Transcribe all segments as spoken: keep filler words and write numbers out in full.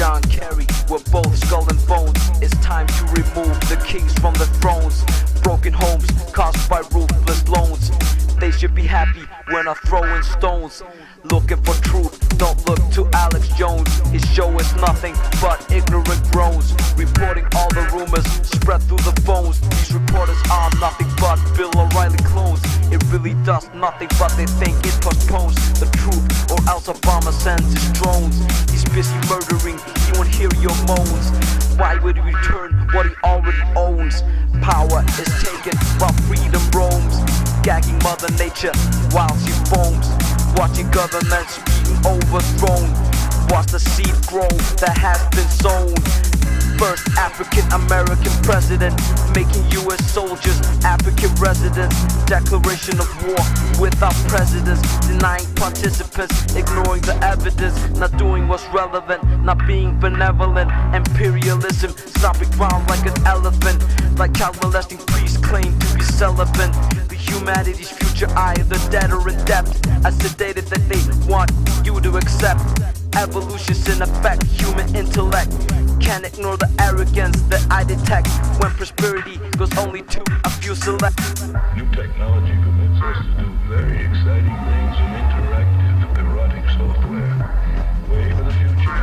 John Kerry, we're both skull and bones. It's time to remove the kings from the thrones. Broken homes caused by ruthless loans. They should be happy when I throw in stones. Looking for truth, don't look to Alex Jones. His show is nothing but ignorant groans. Reporting all the rumors spread through the phones. These reporters are nothing but Bill O'Reilly clones. It really does nothing but they think it postpones the truth, or else Obama sends his drones. He's busy murdering, he won't hear your moans. Why would he return what he already owns? Power is taken while freedom roams. Gagging Mother Nature while she foams. Watching governments being overthrown. Watch the seed grow that has been sown. First African American president, making U S soldiers African residents. Declaration of war without precedents. Denying participants, ignoring the evidence. Not doing what's relevant, not being benevolent. Imperialism, stomping ground like an elephant. Like child molesting priests claim to be celibate. The humanity's future either dead or in debt. I sedated that they want you to accept. Evolution's in effect, human intellect. Can't ignore the arrogance that I detect when prosperity goes only to a few select. New technology permits us to do very exciting things in interactive, erotic software. Way for the future,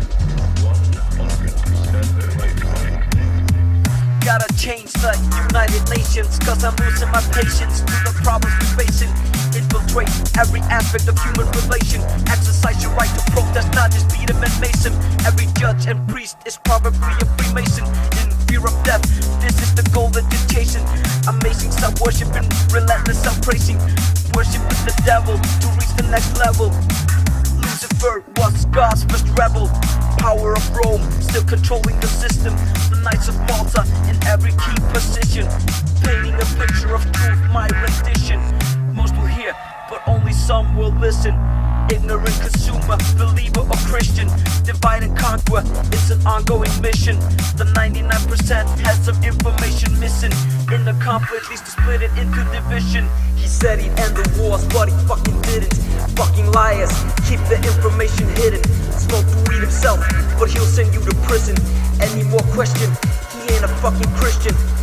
one hundred percent electronic. Gotta change the United Nations, cause I'm losing my patience to the problems we're facing. Infiltrate every aspect of human relation. Exercise your right to protest, not just beat 'em and mason. Every judge and priest is probably a Freemason. In fear of death, this is the goal that you're chasing. Amazing self-worshiping, relentless self-praising. Worshiping the devil to reach the next level. Lucifer was God's first rebel. Power of Rome, still controlling the system. The Knights of Malta in every key position. Painting a picture of truth, my rendition. Most will hear, but only some will listen. Ignorant consumer, believer or Christian. Divide and conquer, it's an ongoing mission. The ninety-nine percent has some information missing. In the conflict leads to split it into division. He said he'd end the wars, but he fucking didn't. Fucking liars, keep the information hidden. Smoke weed himself, but he'll send you to prison. Any more question, he ain't a fucking Christian.